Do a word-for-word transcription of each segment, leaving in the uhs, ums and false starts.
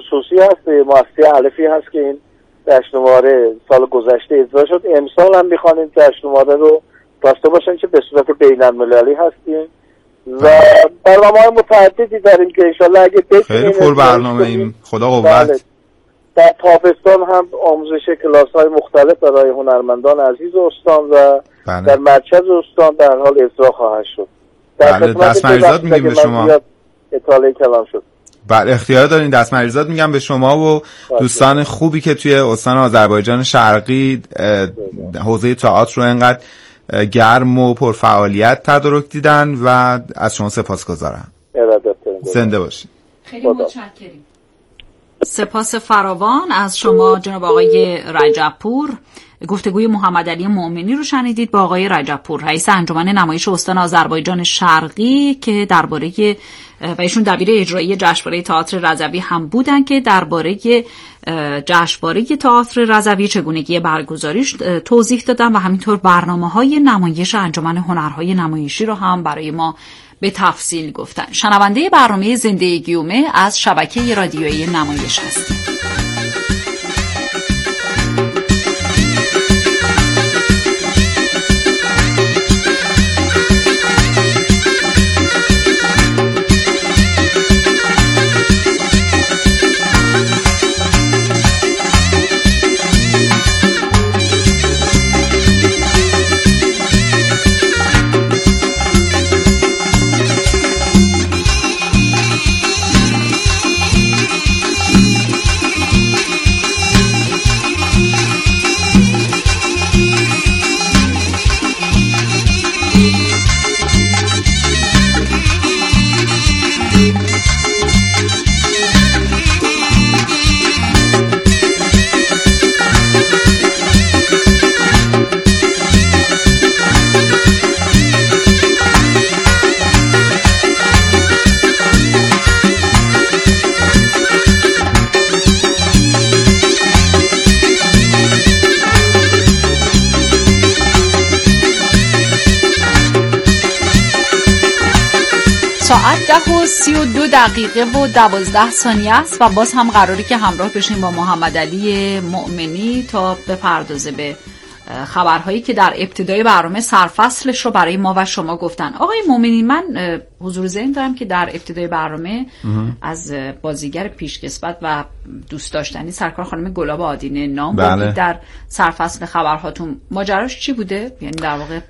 خصوصی هست، مؤسسه الفی هست که این جشنواره سال گذشته اجرا شد. امسال هم میخوانیم جشنواره رو داشته باشن که به صورت بین المللی هستیم و برنامه‌های متعددی داریم که انشالله اگه بتونیم خیلی پر برنامه ایم. خدا قوت. بله. در تابستان هم آموزش کلاس‌های مختلف برای هنرمندان عزیز استان و بله. در مرکز استان در حال اجرا خواهد شد. بله دست مریضات میگیم به شما. اطلاع کلام شد. بله اختیار دارین. دست مریضات میگم به شما و دوستان خوبی که توی استان آذربایجان شرقی حوزه تئاتر رو انقدر گرم و پرفعالیت تدارک دیدن و از شما سپاسگزارم. زنده باشید. خیلی متشکریم. سپاس فراوان از شما جناب آقای رجبپور. گفتگوی محمد علی مومنی رو شنیدید با آقای رجبپور، رئیس انجمن نمایش استان آذربایجان شرقی که درباره و ایشون دبیر اجرایی جشنواره تئاتر رضوی هم بودن که درباره جشنواره تئاتر رضوی چگونگی برگزاریش توضیح دادن و همینطور برنامه‌های نمایش انجمن هنرهای نمایشی رو هم برای ما به تفصیل گفتن. شنونده برنامه زنده گیومه از شبکه رادیویی نمایش هستید. ساعت ده و سی و دو دقیقه و دوازده ثانیه است و باز هم قراری که همراه بشیم با محمد علی مومنی تا بپردازه به خبرهایی که در ابتدای برنامه سرفصلش رو برای ما و شما گفتن. آقای مومنی، من حضور ذهن دارم که در ابتدای برنامه از بازیگر پیشکسوت و دوست داشتنی سرکار خانم گلاب آدینه نام بردید در سرفصل خبرهاتون. ماجراش چی بوده؟ یعنی در واقع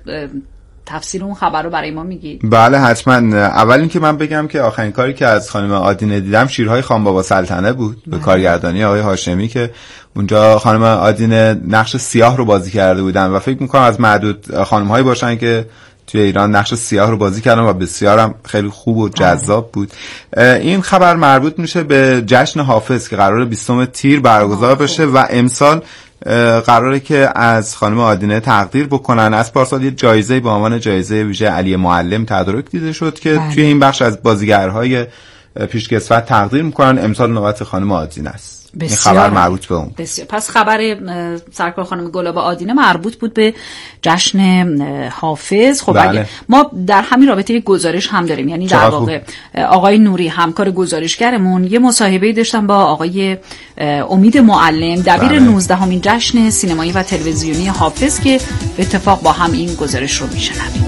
تفسیر اون خبر رو برای ما میگید؟ بله حتما. اول اینکه من بگم که آخرین کاری که از خانم آدینه دیدم شیرهای خان بابا سلطنه بود به کارگردانی آقای هاشمی که اونجا خانم آدینه نقش سیاه رو بازی کرده بودن و فکر میکنم از معدود خانم‌هایی باشن که توی ایران نقش سیاه رو بازی کردن و بسیار هم خیلی خوب و جذاب بود. این خبر مربوط میشه به جشن حافظ که قراره بیستم تیر برگزار بشه و امسال قراره که از خانم آدینه تقدیر بکنن. از پارسال یه جایزه به عنوان جایزه ویژه علی معلم تدارک دیده شد که بله. توی این بخش از بازیگرهای پیشکسوت تقدیر میکنن. امسال نوبت خانم آدینه است. این خبر مربوط به اون. بسیار. پس خبر سرکار خانم گلاب آدینه مربوط بود به جشن حافظ. خب بله. ما در همین رابطه یک گزارش هم داریم، یعنی در واقع آقای نوری همکار گزارشگرمون یه مصاحبه داشتن با آقای امید معلم دبیر بله. نوزدهمین جشن سینمایی و تلویزیونی حافظ که به اتفاق با هم این گزارش رو میشنویم.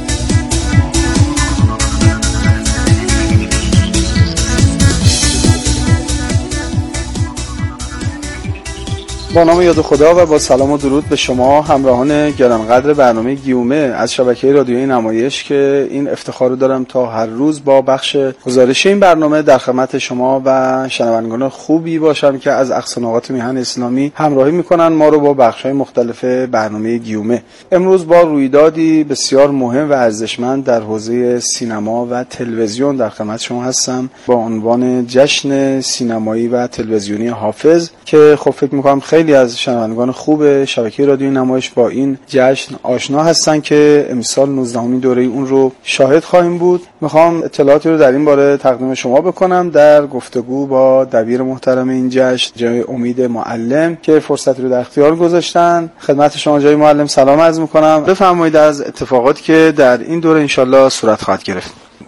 با نام یاد خدا و با سلام و درود به شما همراهان گرانقدر برنامه گیومه از شبکه رادیویی نمایش که این افتخار رو دارم تا هر روز با بخش گزارش این برنامه در خدمت شما و شنوندگان خوبی باشم که از اقصا نقاط میهن اسلامی همراهی میکنن ما رو با بخش‌های مختلف برنامه گیومه. امروز با رویدادی بسیار مهم و ارزشمند در حوزه سینما و تلویزیون در خدمت شما هستم با عنوان جشن سینمایی و تلویزیونی حافظ که خب فکر میکنم خیلی خیلی از شنوندگان خوب شبکه رادیویی نمایش با این جشن آشنا هستن که امسال نوزدهمین دوره اون رو شاهد خواهیم بود. میخوام اطلاعاتی رو در این باره تقدیم شما بکنم در گفتگو با دبیر محترم این جشن جای امید معلم که فرصتی رو در اختیار گذاشتن. خدمت شما جای معلم سلام عرض میکنم. بفرمایید از اتفاقاتی که در این دوره انشالله صورت خواهد گرفت.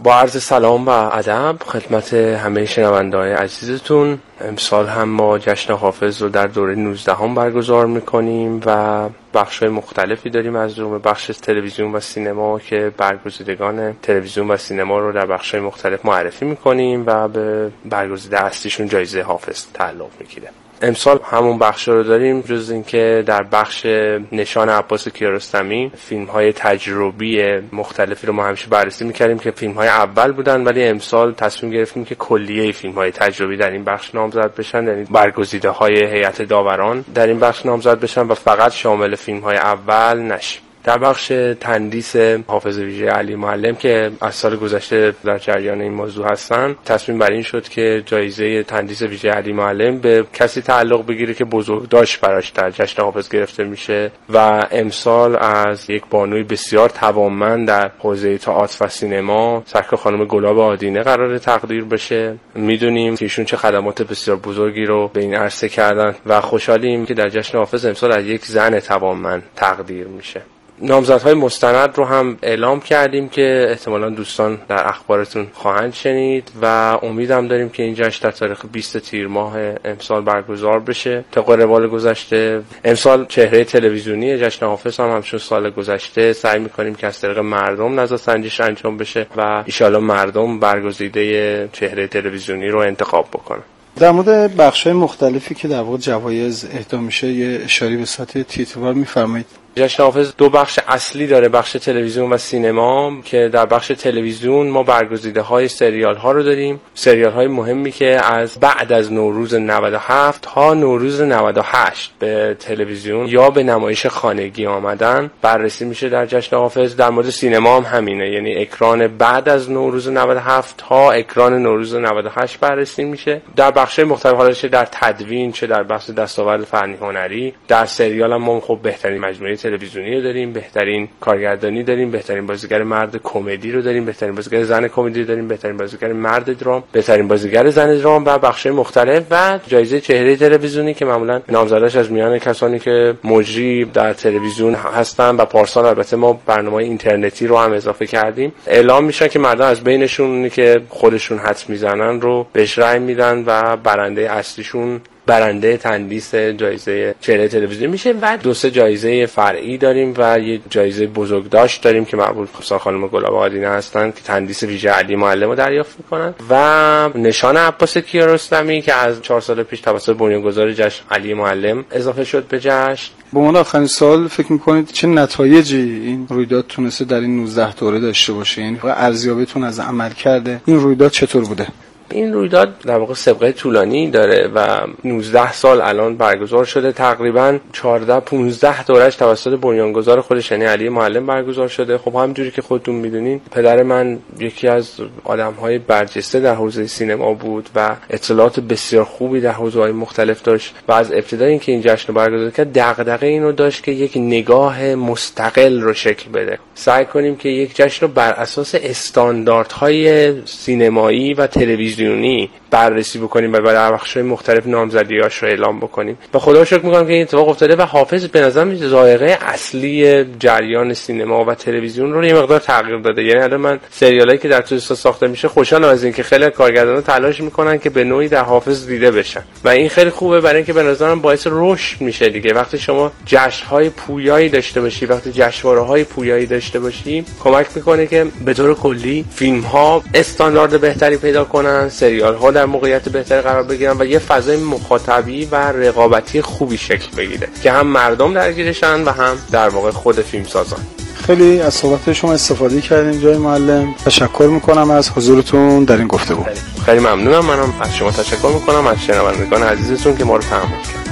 با عرض سلام و ادب خدمت همه شنونده‌های عزیزتون، امسال هم ما جشن حافظ رو در دوره نوزدهم برگزار میکنیم و بخش‌های مختلفی داریم، از جمله بخش تلویزیون و سینما که برگزیدگان تلویزیون و سینما رو در بخش‌های مختلف معرفی میکنیم و به برگزیده اصلیشون جایزه حافظ تعلق میگیره. امسال همون بخش رو داریم، جز اینکه در بخش نشان عباس کیارستمی فیلم‌های تجربی مختلفی رو ما همیشه بررسی می‌کردیم که فیلم‌های اول بودن، ولی امسال تصمیم گرفتیم که کلیه فیلم‌های تجربی در این بخش نامزد بشن، یعنی برگزیده‌های هیئت داوران در این بخش نامزد بشن و فقط شامل فیلم‌های اول نشه. در بخش تندیس حافظ ویژه علی معلم که از سال گذشته در جریان این موضوع هستن، تصمیم بر این شد که جایزه تندیس ویژه علی معلم به کسی تعلق بگیره که بزرگداشت براش در جشن حافظ گرفته میشه و امسال از یک بانوی بسیار توانمند در حوزه تئاتر و سینما، سرکار خانم گلاب آدینه قرار تقدیر بشه. میدونیم که ایشون چه خدمات بسیار بزرگی رو به این عرصه کردن و خوشحالیم که در جشن حافظ امسال از یک زن توانمند تقدیر میشه. نامزدهای مستند رو هم اعلام کردیم که احتمالاً دوستان در اخبارتون خواهند شنید و امیدم داریم که این جشن در تاریخ بیست تیر ماه امسال برگزار بشه. طبق روال گذشته امسال چهره تلویزیونی جشن حافظ هم همچون سال گذشته سعی می‌کنیم که از طریق مردم نظرسنجیش انجام بشه و ان شاءالله مردم برگزیده چهره تلویزیونی رو انتخاب بکنن. در مورد بخش‌های مختلفی که در واقع جوایز اهدا میشه یه اشاره به سطح تیتروار می‌فرمایید؟ جشن حافظ دو بخش اصلی داره، بخش تلویزیون و سینما، که در بخش تلویزیون ما برگزیده های سریال ها رو داریم، سریال های مهمی که از بعد از نوروز نود و هفت تا نوروز نود و هشت به تلویزیون یا به نمایش خانگی آمدن بررسی میشه در جشن حافظ. در مورد سینما هم همینه، یعنی اکران بعد از نوروز نود و هفت تا اکران نوروز نود و هشت بررسی میشه. در بخش مختلف، حالا چه در تدوین چه در بخش دستاورد فنی هنری، در سریال هم ما خب بهترین مجموعه تلویزیونی رو داریم، بهترین کارگردانی داریم، بهترین بازیگر مرد کمدی رو داریم، بهترین بازیگر زن کمدی رو داریم، بهترین بازیگر مرد درام، بهترین بازیگر زن درام و بخش مختلف و جایزه چهره تلویزیونی که معمولا نامزدش از میان کسانی که مجری در تلویزیون هستن و پارسال البته ما برنامه اینترنتی رو هم اضافه کردیم، اعلام میشن که مردم از بینشون که خودشون حدس میزنن رو بهش رأی میدن و برنده اصلیشون برنده تندیس جایزه چهره تلویزیونی میشه و دو سه جایزه فرعی داریم و یه جایزه بزرگداشت داریم که مربوط به خانم گلاب آدینه هستن که تندیس ویژه علی معلم رو دریافت میکنن و نشان عباس کیارستمی که از چهار سال پیش توسط بنیانگذار جشن علی معلم اضافه شد به جشن. به عنوان آخرین سال فکر میکنید چه نتایجی این رویداد تونسته در این نوزده دوره داشته باشه؟ یعنی ارزیابیتون از عمل کرده این رویداد چطور بوده؟ این رویداد در واقع سابقه طولانی داره و نوزده سال الان برگزار شده، تقریبا چهارده پانزده دورش توسط بنیانگذار خودش یعنی علی معلم برگزار شده. خب همونجوری که خودتون میدونین پدر من یکی از آدم‌های برجسته در حوزه سینما بود و اطلاعات بسیار خوبی در حوزه‌های مختلف داشت و از ابتدای اینکه این جشن رو برگزار کرد دغدغه اینو داشت که یک نگاه مستقل رو شکل بده. سعی کنیم که یک جشن رو بر اساس استانداردهای سینمایی و تلویزیونی بررسی بکنیم و برای بخش‌های مختلف نامزدی‌هاش رو اعلام بکنیم و خدا رو شکر می‌کنم که این اتفاق افتاده و حافظ به نظرم ذائقه اصلی جریان سینما و تلویزیون رو یه مقدار تغییر داده. یعنی الان من سریالایی که در توستا ساخته میشه خوشحالم از اینکه خیلی کارگردانا تلاش میکنن که به نوعی در حافظ دیده بشن و این خیلی خوبه برای اینکه به نظرم باعث رشد میشه دیگه. وقتی شما جشن‌های پویایی داشته باشی، وقتی جشنواره‌های پویایی داشته باشی، کمک میکنه که به طور کلی فیلم‌ها استاندارد بهتری پیدا کنن، سریال‌ها در موقعیت بهتری قرار بگیرن و یه فضای مخاطبی و رقابتی خوبی شکل بگیره که هم مردم درگیرشن و هم در واقع خود فیلمسازان. خیلی از صحبت شما استفاده کردیم جای معلم. تشکر میکنم از حضورتون در این گفتگو. خیلی ممنونم. منم از شما تشکر میکنم، از شنوندگان عزیزتون که ما رو تحمل کردن.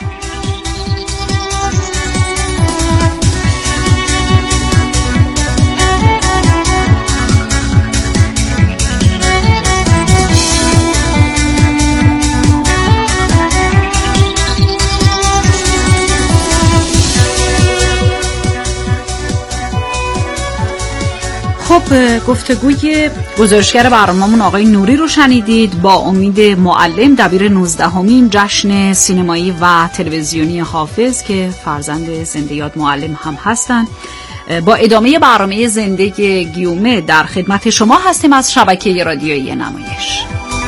خب گفتگوی گزارشگر برنامه‌مون آقای نوری رو شنیدید با امید معلم، دبیر نوزدهمین جشن سینمایی و تلویزیونی حافظ که فرزند زنده یاد معلم هم هستند با ادامه برنامه زنده گیومه در خدمت شما هستیم از شبکه رادیویی نمایش.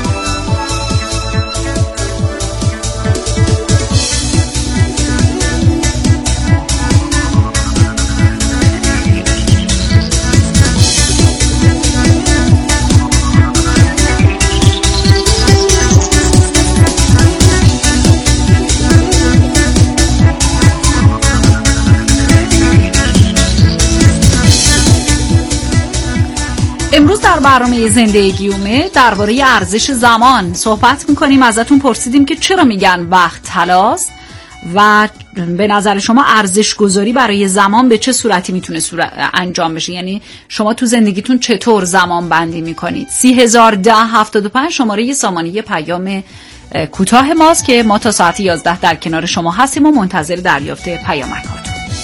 امروز در برنامه زنده گیومه درباره ارزش زمان صحبت میکنیم. ازتون پرسیدیم که چرا میگن وقت طلاست و به نظر شما ارزش گذاری برای زمان به چه صورتی میتونه صورت انجام بشه؟ یعنی شما تو زندگیتون چطور زمان بندی میکنید؟ سی هزار ده هفتاد و پنج شماره سامانه پیام کوتاه ماست که ما تا ساعت یازده در کنار شما هستیم و منتظر دریافت پیامکاتون.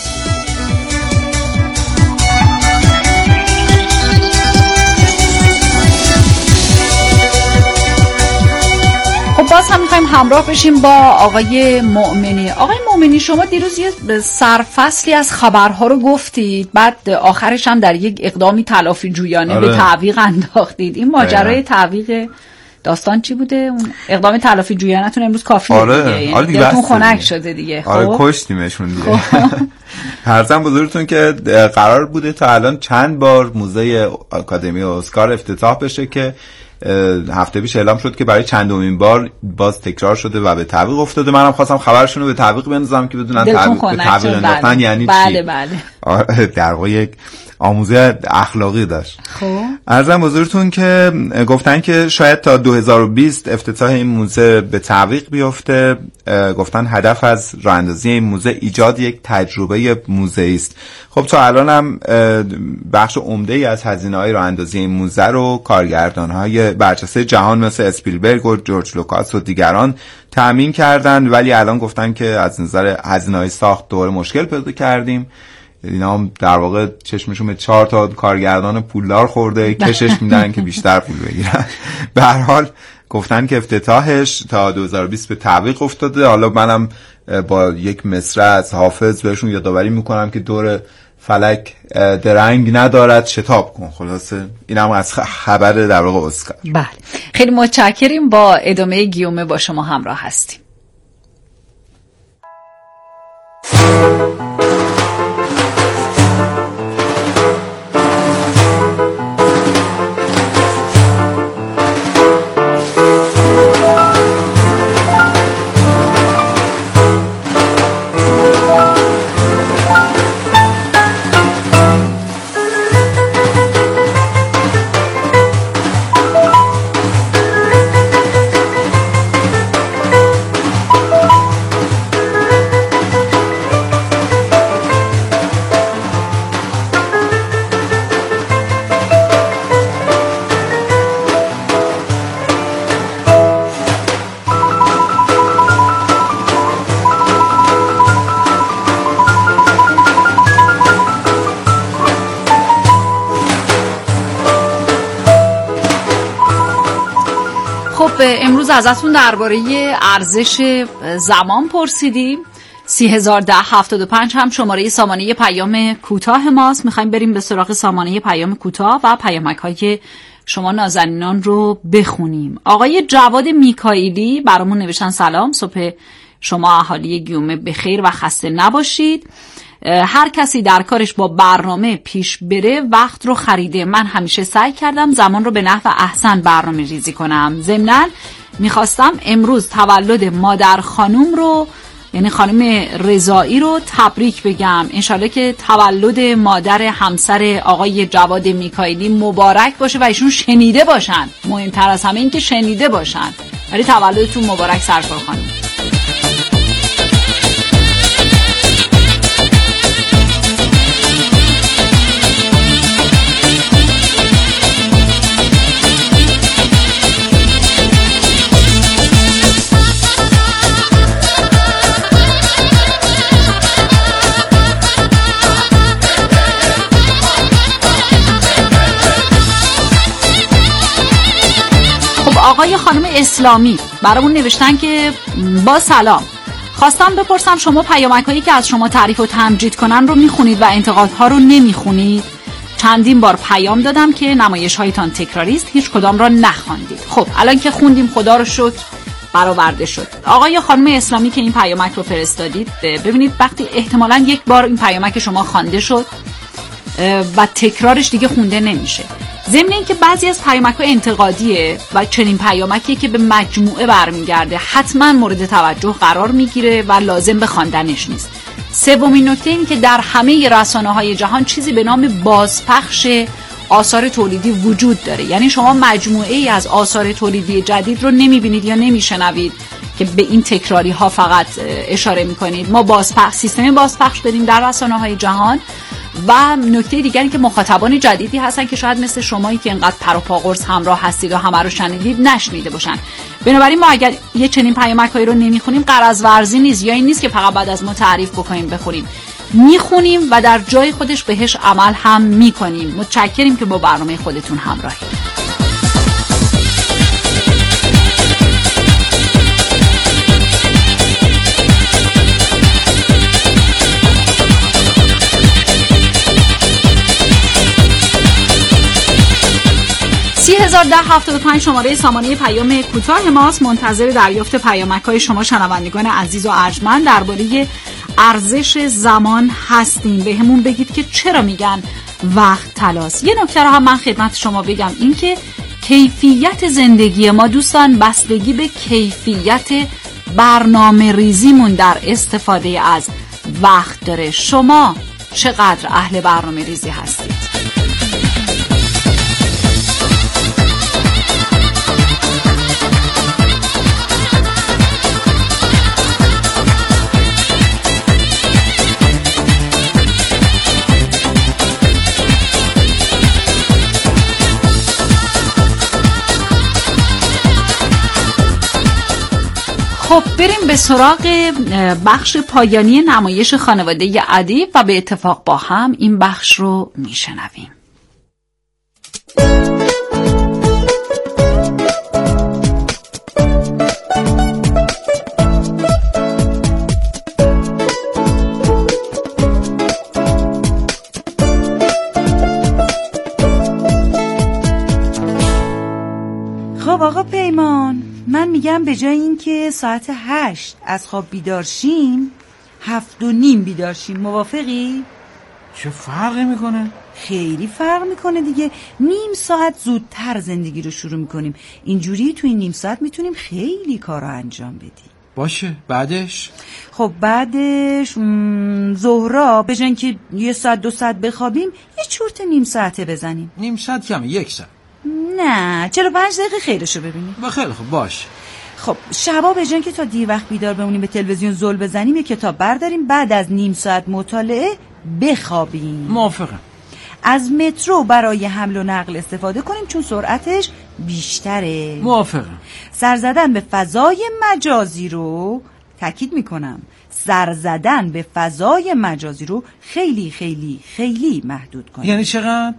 خب باز هم میخوایم همراه بشیم با آقای مؤمنی. آقای مؤمنی شما دیروز یه سرفصلی از خبرها رو گفتید، بعد آخرش هم در یک اقدامی تلافی جویانه آره. به تعویق انداختید. این ماجرای تعویق داستان چی بوده؟ اون اقدام تلافی جویانتون امروز کافیه آره. دیگه، یعنی آره دیگه خنک شده دیگه. خب آره کشتیمشون دیگه. هرزم بزرگتون که قرار بوده تا الان چند بار موزه آکادمی اسکار افتتاح بشه که هفته پیش اعلام شد که برای چندمین بار باز تکرار شده و به تعویق افتاده. منم خواستم خبرشون رو به تعویق بنازم که بدونن تعویق به تعویق انداختن یعنی بله چی. بله در واقع یک آموزه اخلاقی داشت. خب عرضم حضورتون که گفتن که شاید تا دو هزار و بیست افتتاح این موزه به تعویق بیفته. گفتن هدف از راه اندازی این موزه ایجاد یک تجربه موزه‌ای است. خب تا الان هم بخش عمده‌ای از هزینه‌های راه اندازی این موزه رو کارگردان‌های برجسته جهان مثل اسپیلبرگ و جورج لوکاس و دیگران تامین کردن، ولی الان گفتن که از نظر هزینه‌های ساخت دوباره مشکل پیدا کردیم. اینا هم در واقع چشمشون به چهار تا کارگردان پولدار خورده، کشش میدن که بیشتر پول بگیرن. به هر حال گفتن که افتتاحش تا دو هزار و بیست به تعویق افتاده. حالا منم با یک مصرع از حافظ بهشون یادآوری میکنم که دور فلک درنگ ندارد شتاب کن. خلاصه اینم از خبر در واقع اسکار. بله خیلی متشکریم. با ادامه گیومه با شما همراه هستیم. امروز ازتون درباره ارزش زمان پرسیدیم. سی هزار ده هفتاد و پنج هم شماره سامانه پیام کوتاه ماست. میخوایم بریم به سراغ سامانه پیام کوتاه و پیامک های شما نازنینان رو بخونیم. آقای جواد میکائیلی برامون نوشتن سلام، صبح شما اهالی گیومه بخیر و خسته نباشید. هر کسی در کارش با برنامه پیش بره وقت رو خریده. من همیشه سعی کردم زمان رو به نحو احسن برنامه ریزی کنم. ضمناً میخواستم امروز تولد مادر خانوم رو، یعنی خانم رضایی رو تبریک بگم. انشالله که تولد مادر همسر آقای جواد میکائیلی مبارک باشه و ایشون شنیده باشن. مهمتر از همه این که شنیده باشن. ولی تولدتون مبارک سرکار خانوم. آقای خانم اسلامی برامون نوشتن که با سلام، خواستم بپرسم شما پیامک‌هایی که از شما تعریف و تمجید کنن رو میخونید و انتقادها رو نمیخونید؟ چندین بار پیام دادم که نمایش‌هایتان تکراری است، هیچ کدام را نخواندید. خب الان که خوندیم خدا رو شکر برآورده شد. آقای خانم اسلامی که این پیامک رو فرستادید، ببینید وقتی احتمالاً یک بار این پیامک شما خوانده شد و تکرارش دیگه خونده نمیشه. ضمن اینکه بعضی از پیامک‌ها انتقادیه و چنین پیامکی که به مجموعه برمیگرده حتما مورد توجه قرار میگیره و لازم به خواندنش نیست. سومین نکته این که در همه رسانه‌های جهان چیزی به نام بازپخش آثار تولیدی وجود داره، یعنی شما مجموعه ای از آثار تولیدی جدید رو نمیبینید یا نمیشنوید که به این تکراری ها فقط اشاره میکنید. ما بازپخش سیستم بازپخش داریم در رسانه‌های جهان و نکته دیگری که مخاطبان جدیدی هستن که شاید مثل شمایی که اینقدر پر و پا قرص همراه هستید و همه رو شنیدید نشنیده باشن. بنابراین ما اگر یه چنین پیامک‌هایی رو نمیخونیم غرض ورزی نیست، یا این نیست که فقط بعد از ما تعریف بکنیم بخونیم، میخونیم و در جای خودش بهش عمل هم میکنیم. متشکریم که با برنامه خودتون همراهید. سی هزار ده هفتاد و پنج شماره سامانه پیام کوتاه ماست. منتظر دریافت پیامک‌های شما شنوندگان عزیز و ارجمند درباره ارزش زمان هستیم. به همون بگید که چرا میگن وقت طلاست. یه نکته رو هم من خدمت شما بگم، این که کیفیت زندگی ما دوستان بستگی به کیفیت برنامه ریزیمون در استفاده از وقت داره. شما چقدر اهل برنامه ریزی هستید؟ خب بریم به سراغ بخش پایانی نمایش خانواده ادیب و به اتفاق با هم این بخش رو میشنویم. خب آقا پیمان، من میگم به جای این که ساعت هشت از خواب بیدار شیم هفت و نیم بیدار شیم. موافقی؟ چه فرقی میکنه؟ خیلی فرق میکنه دیگه. نیم ساعت زودتر زندگی رو شروع میکنیم، اینجوری تو این نیم ساعت میتونیم خیلی کارا انجام بدیم. باشه بعدش؟ خب بعدش ظهرا به جای اینکه یه ساعت دو ساعت بخوابیم یه چرت نیم ساعته بزنیم. نیم ساعت کمه، یک ساعت. نه چرا پنج دقیقه خیرشو ببینیم. خیلی خب باشه. خب شبا به جای که تا دیر وقت بیدار بمونیم به تلویزیون زل بزنیم یه کتاب برداریم، بعد از نیم ساعت مطالعه بخوابیم. موافقم. از مترو برای حمل و نقل استفاده کنیم چون سرعتش بیشتره. موافقم. سر زدن به فضای مجازی رو تاکید میکنم، سر زدن به فضای مجازی رو خیلی خیلی خیلی محدود کنیم. یعنی چقدر؟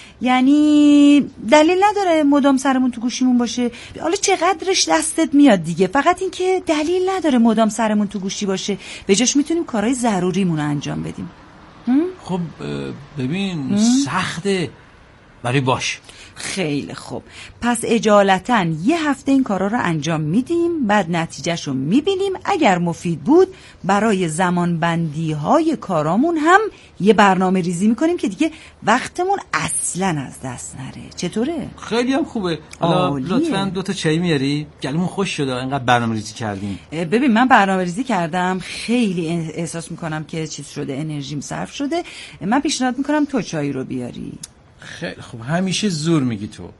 یعنی دلیل نداره مدام سرمون تو گوشیمون باشه، حالا چقدرش دستت میاد دیگه، فقط این که دلیل نداره مدام سرمون تو گوشی باشه، به جاش میتونیم کارهای ضروریمون رو انجام بدیم. خب ببین سخته ولی باش. خیلی خوب، پس اجالتا یه هفته این کارا رو انجام میدیم، بعد نتیجهش رو میبینیم. اگر مفید بود برای زمان بندی های کارامون هم یه برنامه ریزی میکنیم که دیگه وقتمون اصلا از دست نره. چطوره؟ خیلی هم خوبه. حالا لطفاً دو تا چای میاری؟ گلومون خوش شده اینقدر برنامه ریزی کردیم. ببین من برنامه ریزی کردم، خیلی احساس میکنم که چیز شده، انرژیم صرف شده. من پیشنهاد میکنم تو چای رو بیاری. خیلی خوب، همیشه زور میگی تو.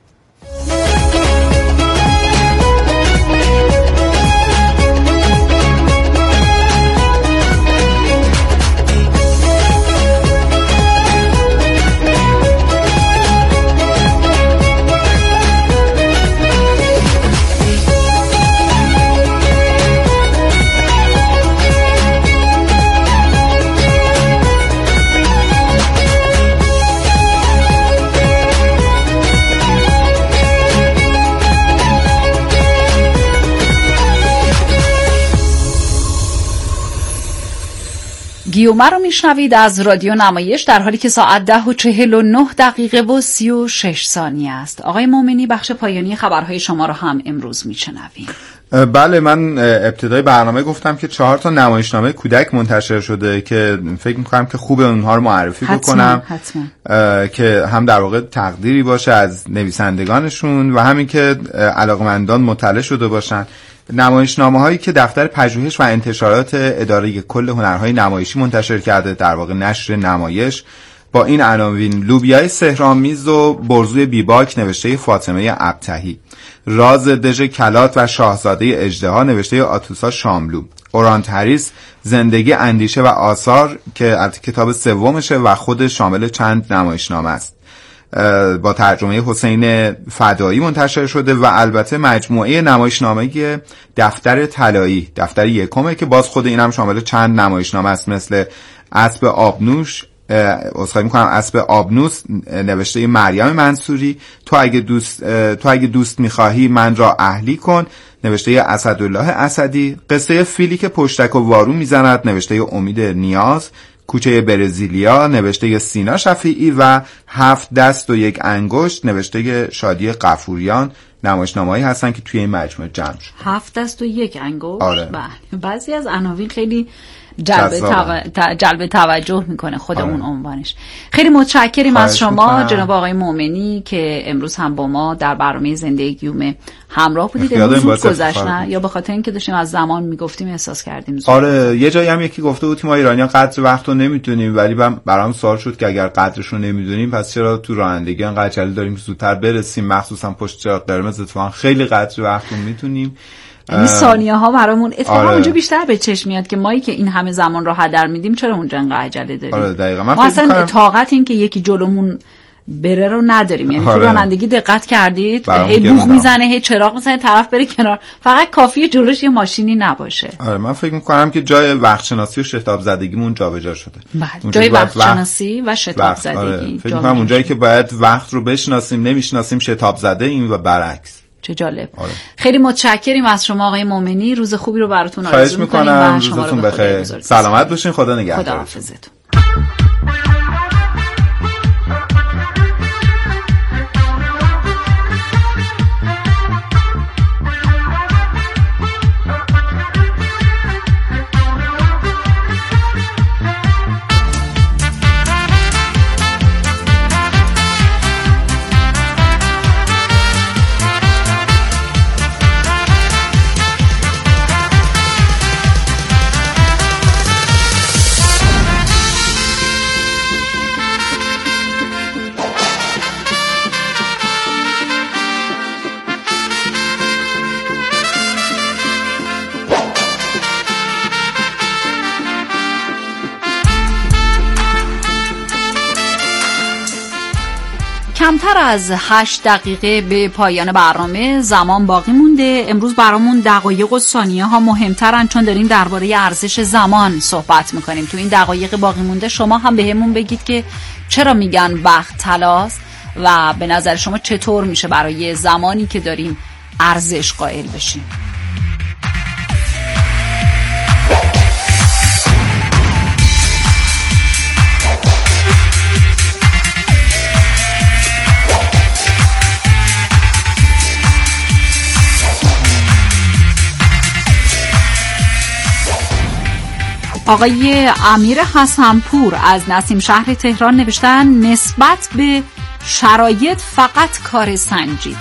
گیومه رو میشنوید از رادیو نمایش در حالی که ساعت ده و چهل و نه دقیقه و سی و شش ثانیه است. آقای مومنی، بخش پایانی خبرهای شما رو هم امروز میشنویم. بله، من ابتدای برنامه گفتم که چهار تا نمایشنامه کودک منتشر شده که فکر میکنم که خوبه اونها رو معرفی حتما، بکنم حتما. که هم در واقع تقدیری باشه از نویسندگانشون و همین که علاقمندان مطلع شده باشن. نمایشنامه هایی که دفتر پژوهش و انتشارات اداره کل هنرهای نمایشی منتشر کرده، در واقع نشر نمایش، با این عناوین: لوبیای سحرآمیز و برزوی بیباک نوشته فاطمه ابتهی، راز دژ کلات و شاهزاده اژدها نوشته آتوسا شاملو، اورانت هریس زندگی، اندیشه و آثار که البته کتاب سومشه و خود شامل چند نمایشنامه است، با ترجمه حسین فدایی منتشر شده و البته مجموعه نمایشنامه دفتر طلایی، دفتر یکمه که باز خود اینم شامل چند نمایشنامه است، مثل اسب آبنوش اصخایی میکنم اسب آبنوس نوشته مریم منصوری، تو اگه دوست تو اگه دوست میخواهی من را اهلی کن نوشته اسدالله اسدی، قصه فیلی که پشتک و وارو میزند نوشته امید نیاز، کوچه برزیلیا نوشته سینا شفیعی و هفت دست و یک انگشت نوشته شادی غفوریان نمایشنامه‌ای هستن که توی این مجموعه جمع شد. هفت دست و یک انگشت. آره. بله. بعضی از عناوین خیلی جلب, تو... جلب توجه میکنه خود آره. اون عنوانش. خیلی متشکریم از شما میکنم. جناب آقای مومنی که امروز هم با ما در برنامه زنده گیومه همراه بودید. امروز زود گذشت نه؟ یا به خاطر اینکه داشتیم از زمان میگفتیم احساس کردیم زود؟ آره، یه جایی هم یکی گفته بود ما ایرانی‌ها قدر وقت رو نمیدونیم، ولی برام سوال شد که اگر قدرش رو نمیدونیم پس چرا تو رانندگی انقدر عجله داریم که زودتر برسیم، مخصوصا پشت چراغ قرمز اتفاقا خیلی قدر وقت رو میدونیم. این ثانیه ها برامون اتفاقا آره. اونجا بیشتر به چشم میاد که مایی که این همه زمان رو هدر میدیم چرا اونجا انقدر عجله داریم. آره دقیقاً. من ما اصلا طاقت این که یکی جلومون بره رو نداریم. یعنی آره. تو رانندگی دقت کردید هی بوق میزنه هی چراغ میزنه طرف بره کنار، فقط کافیه جلوش یه ماشینی نباشه. آره من فکر میکنم که جای وقت شناسی و شتاب زدگیمون جابجا شده. بله جای وقت شناسی و شتاب زدگی. آره. فکر میکنم اونجایی که باید وقت رو بشناسیم نمیشناسیم شتاب زده ایم و برعکس. چه جالب. آره. خیلی متشکریم از شما آقای مومنی. روز خوبی رو براتون آرزو می‌کنم. روزتون بخیر. سلامت باشین. خدا نگهدار. خداحافظتون. کمتر از هشت دقیقه به پایان برنامه زمان باقی مونده. امروز برامون دقایق و ثانیه ها مهمترن چون داریم درباره ارزش زمان صحبت میکنیم. تو این دقایق باقی مونده شما هم بهمون بگید که چرا میگن وقت طلاست و به نظر شما چطور میشه برای زمانی که داریم ارزش قائل بشیم. آقای امیر حسنپور از نسیم شهر تهران نوشتن نسبت به شرایط فقط کار سنجیده.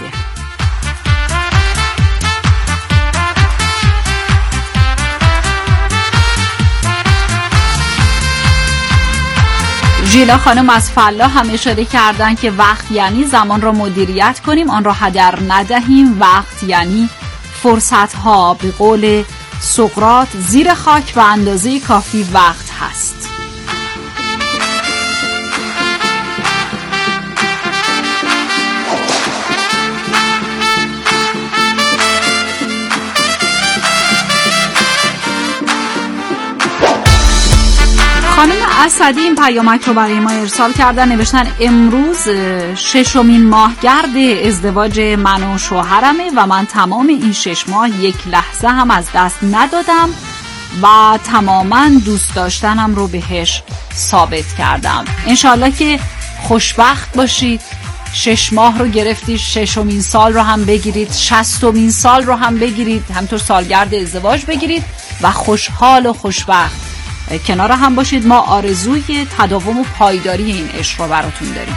ژیلا خانم از فلا هم اشاره کردن که وقت یعنی زمان را مدیریت کنیم، آن را هدر ندهیم. وقت یعنی فرصت ها، به قول سقراط زیر خاک و اندازه کافی وقت هست. خانم اسدی این پیامک رو برای ما ارسال کردن، نوشتن امروز ششمین ماهگرد ازدواج من و شوهرمه و من تمام این شش ماه یک لحظه هم از دست ندادم و تماما دوست داشتنم رو بهش ثابت کردم. انشالله که خوشبخت باشید. شش ماه رو گرفتید، ششمین سال رو هم بگیرید، شصتمین سال رو هم بگیرید، همطور سالگرد ازدواج بگیرید و خوشحال و خوشبخت کنار هم باشید. ما آرزوی تداوم و پایداری این عشق رو براتون داریم.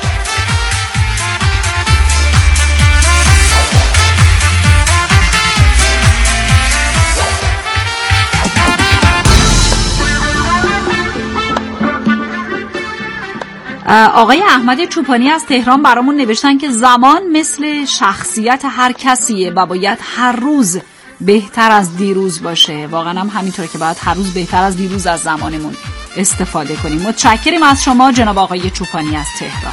آقای احمد چوپانی از تهران برامون نوشتن که زمان مثل شخصیت هر کسیه و باید هر روز بهتر از دیروز باشه. واقعا هم همینطوره که باید هر روز بهتر از دیروز از زمانمون استفاده کنیم. متشکریم از شما جناب آقای چوپانی از تهران.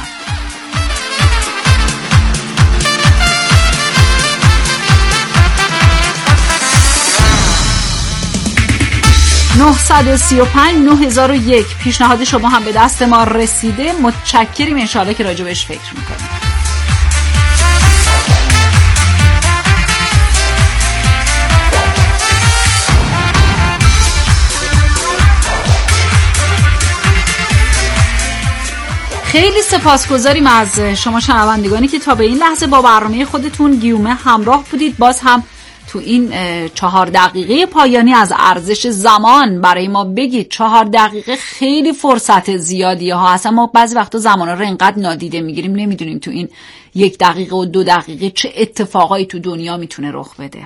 نه سه پنج نه هزار و یک پیشنهاد شما هم به دست ما رسیده. متشکریم، انشاءالله که راجبش فکر میکنیم. خیلی سپاسگزاریم از شما شنوندگانی که تا به این لحظه با برنامه خودتون گیومه همراه بودید. باز هم تو این چهار دقیقه پایانی از ارزش زمان برای ما بگید. چهار دقیقه خیلی فرصت زیادیه ها، اصلا ما بعضی وقتا زمان رو اینقدر نادیده میگیریم، نمیدونیم تو این یک دقیقه و دو دقیقه چه اتفاقایی تو دنیا میتونه رخ بده.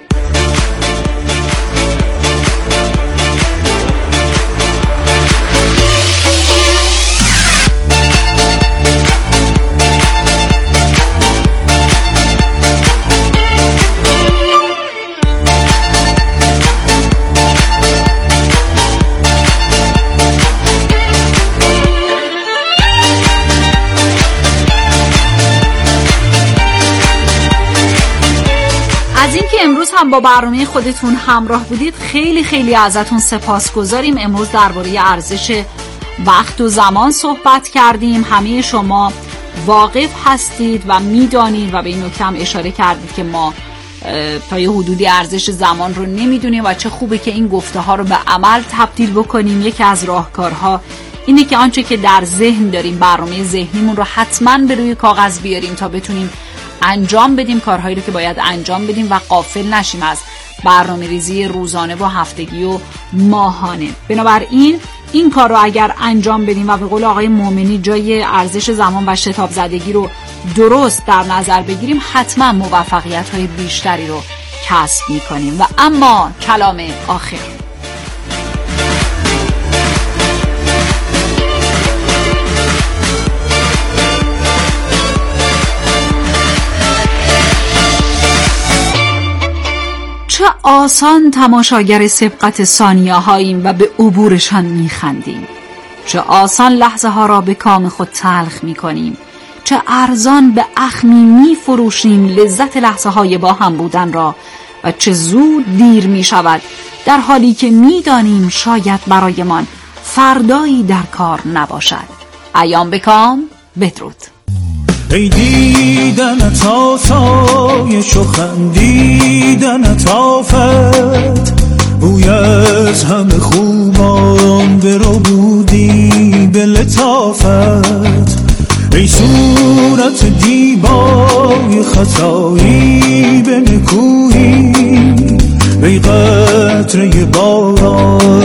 امروز هم با برنامه خودتون همراه بودید. خیلی خیلی ازتون سپاسگزاریم. امروز درباره ارزش وقت و زمان صحبت کردیم. همه شما واقف هستید و میدانید و به این نکته هم اشاره کردید که ما تا یه حدودی ارزش زمان رو نمیدونیم و چه خوبه که این گفته ها رو به عمل تبدیل بکنیم. یکی از راهکارها اینه که آنچه که در ذهن داریم، برنامه ذهنیمون رو حتما به روی کاغذ بیاریم تا بتونیم انجام بدیم کارهایی رو که باید انجام بدیم و غافل نشیم از برنامه ریزی روزانه و هفتگی و ماهانه. بنابراین این کار رو اگر انجام بدیم و به قول آقای مومنی جای ارزش زمان و شتاب زدگی رو درست در نظر بگیریم، حتما موفقیت های بیشتری رو کسب میکنیم. و اما کلام آخر، چه آسان تماشاگر سبقت ثانیه هاییم و به عبورشان میخندیم. چه آسان لحظه ها را به کام خود تلخ میکنیم. چه ارزان به اخمی میفروشیم لذت لحظه های با هم بودن را و چه زود دیر میشود در حالی که میدانیم شاید برایمان فردایی در کار نباشد. ایام به کام. بدرود. ای دیدنت آسایش و خندیدنت آفت، بوی از همه خوبان برو بودی به لطافت. ای صورت دیبای خطایی به نکویی، ای قطره باران